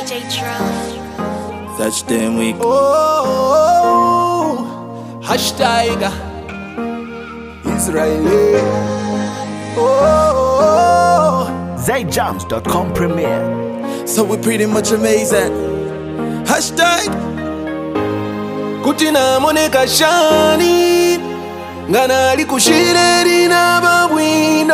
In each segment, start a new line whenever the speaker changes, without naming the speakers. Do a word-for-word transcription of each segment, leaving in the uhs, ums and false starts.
J Drum.
Such damn weak.
Oh, hashtag Israeli. Oh,
zay jams dot com premiere.
So we're pretty much amazing. Hashtag
Kutina moneka shani Ngana likushireri na babwindo.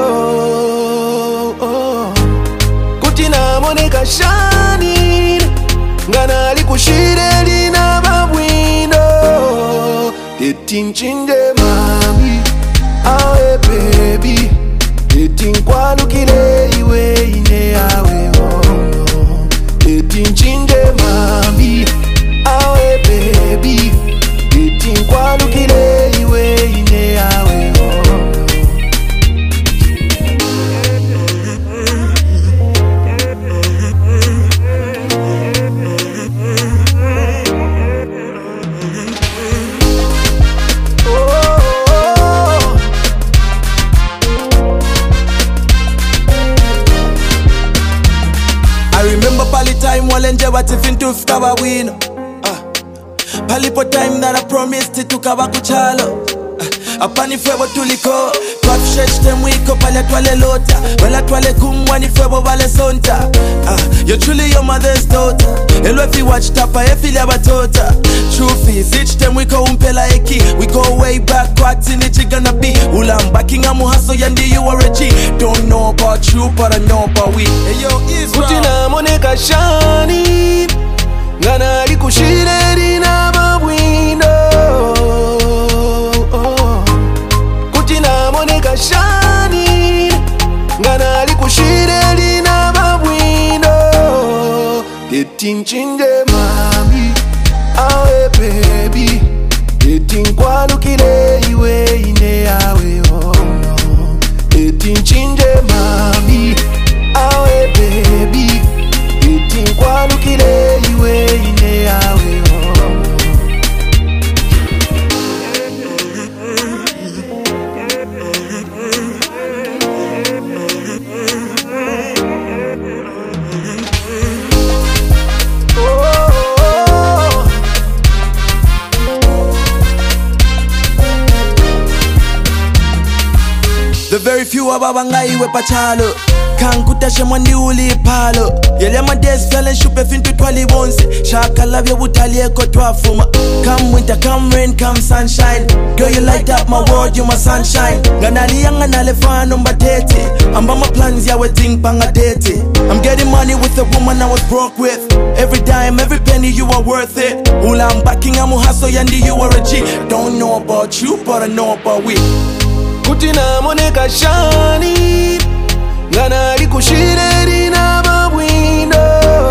Kutina moneka shani Ngana likushireri na babwindo. Tetinchinde mami awe baby. Tetinkwalukile iwe ine awe ono. Tetinchinde mami awe baby. Tetinkwalukile iwe ine awe ono.
I remember pali time walenje watifintu fikawa wino. Ah, palipo time that I promised it tukaba kuchalo. Ah, apani febo tuliko twaf shech temwiko pale twale lota. Wela twale kumwani febo wale sonta. Ah, you're truly your mother's daughter. Elo if you watch tapa efili abatota. Truth is each time we go umpela eki. We go way back what in it gonna be. Ulamba kinga muhaso yandi you are a G. Don't know about you but I know about we. Hey yo Israel.
Kutina moneka shani Ngana likushireri na babwindo. Kutina moneka shani Ngana likushireri na babwindo. Tetinchinde mami awe baby. Tetinkwalukile iwe ine awe ono. Tetinchinde mami awe baby. Tetinkwalukile iwe ine awe ono.
The very few ababangai we pachalo. Kankutashe mwandi uli palo. Yele mades fell and shupe fintu twali bonse. Shaka love ya butali eko twafuma. Come winter, come rain, come sunshine. Girl you light up my world, you my sunshine. Ganali yanga nale fan on batete. Amba my plans ya wedding panga date. I'm getting money with a woman I was broke with. Every dime, every penny you are worth it. Ula I'm backing amu hustle yandi you are a G. Don't know about you but I know about we.
Kutina moneka shani Ngana likushireri na babwindo.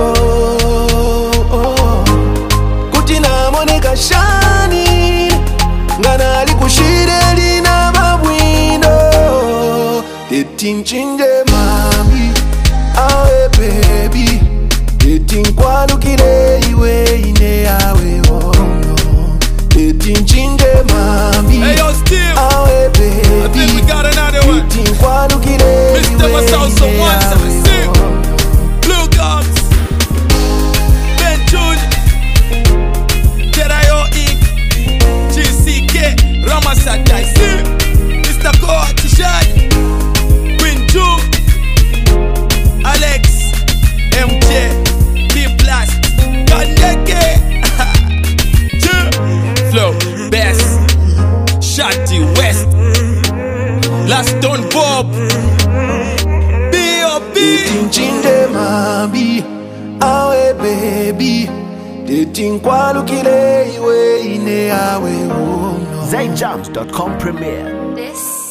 Kutina moneka shani Ngana likushireri na babwindo. Tetinchinde mami awe baby. Tetinkwalukile iwe ine awe ono. Tetinchinde mami
Hey yo, Steve.
awe baby.
I think we got another one. Mister Masauso one seven six. Blue Guns. Ben Junior Jedi O Inc. G C K. Ramasadai. Mister Koa Tishad. Queen Ju. Alex. M J. B Blast. Kandeke. Flow. Best. Shotty West. Last Stone Bob. B O B.
Tetinchinde mami awe baby. Tetinkwalukile iwe ine awe ono.
zay jams dot com premiere.
This